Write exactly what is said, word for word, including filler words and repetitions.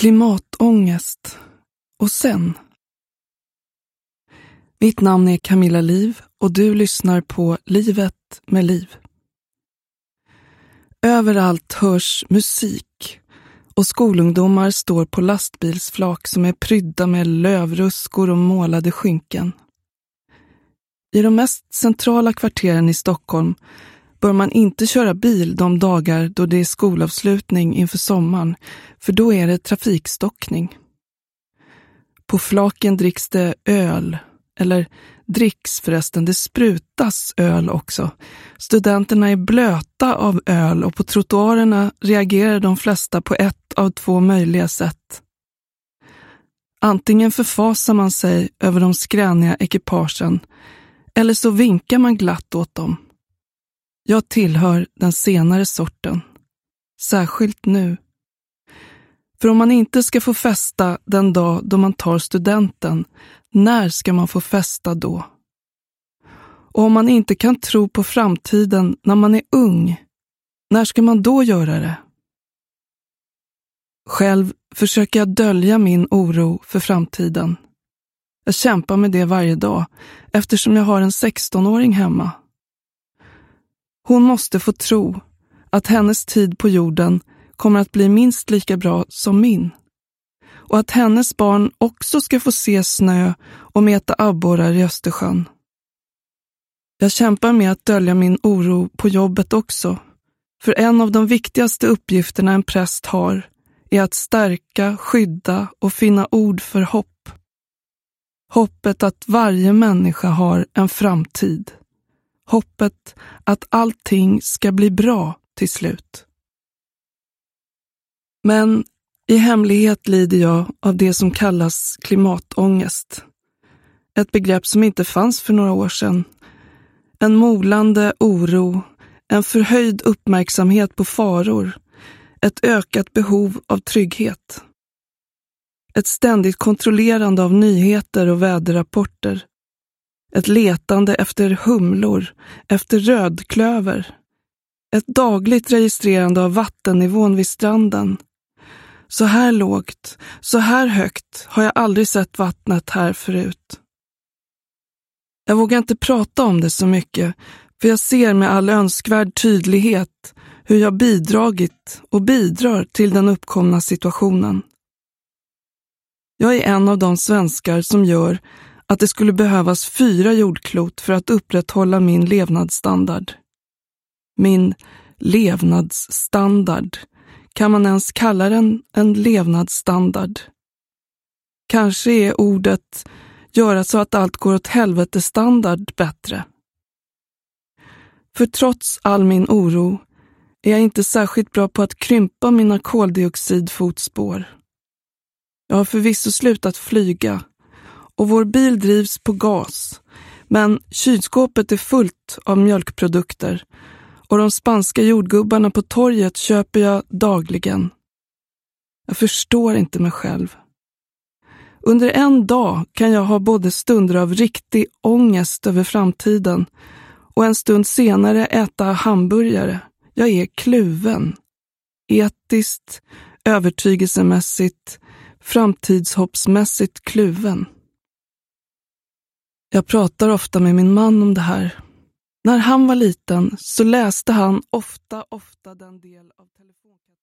Klimatångest. Och sen? Mitt namn är Camilla Liv och du lyssnar på Livet med Liv. Överallt hörs musik och skolungdomar står på lastbilsflak som är prydda med lövruskor och målade skynken. I de mest centrala kvarteren i Stockholm bör man inte köra bil de dagar då det är skolavslutning inför sommaren, för då är det trafikstockning. På flaken dricks det öl, eller dricks förresten, det sprutas öl också. Studenterna är blöta av öl och på trottoarerna reagerar de flesta på ett av två möjliga sätt. Antingen förfasar man sig över de skräniga ekipagen, eller så vinkar man glatt åt dem. Jag tillhör den senare sorten, särskilt nu. För om man inte ska få festa den dag då man tar studenten, när ska man få festa då? Och om man inte kan tro på framtiden när man är ung, när ska man då göra det? Själv försöker jag dölja min oro för framtiden. Jag kämpar med det varje dag eftersom jag har en sextonåring hemma. Hon måste få tro att hennes tid på jorden kommer att bli minst lika bra som min. Och att hennes barn också ska få se snö och meta abborrar i Östersjön. Jag kämpar med att dölja min oro på jobbet också. För en av de viktigaste uppgifterna en präst har är att stärka, skydda och finna ord för hopp. Hoppet att varje människa har en framtid. Hoppet att allting ska bli bra till slut. Men i hemlighet lider jag av det som kallas klimatångest. Ett begrepp som inte fanns för några år sedan. En molande oro, en förhöjd uppmärksamhet på faror, ett ökat behov av trygghet. Ett ständigt kontrollerande av nyheter och väderrapporter. Ett letande efter humlor, efter rödklöver. Ett dagligt registrerande av vattennivån vid stranden. Så här lågt, så här högt har jag aldrig sett vattnet här förut. Jag vågar inte prata om det så mycket, för jag ser med all önskvärd tydlighet hur jag bidragit och bidrar till den uppkomna situationen. Jag är en av de svenskar som gör att det skulle behövas fyra jordklot för att upprätthålla min levnadsstandard. Min levnadsstandard. Kan man ens kalla den en levnadsstandard? Kanske är ordet göra så att allt går åt helvete standard bättre. För trots all min oro är jag inte särskilt bra på att krympa mina koldioxidfotspår. Jag har förvisso slutat flyga och vår bil drivs på gas, men kylskåpet är fullt av mjölkprodukter och de spanska jordgubbarna på torget köper jag dagligen. Jag förstår inte mig själv. Under en dag kan jag ha både stunder av riktig ångest över framtiden och en stund senare äta hamburgare. Jag är kluven. Etiskt, övertygelsemässigt, framtidshoppsmässigt kluven. Jag pratar ofta med min man om det här. När han var liten så läste han ofta, ofta den del av telefonkatalogen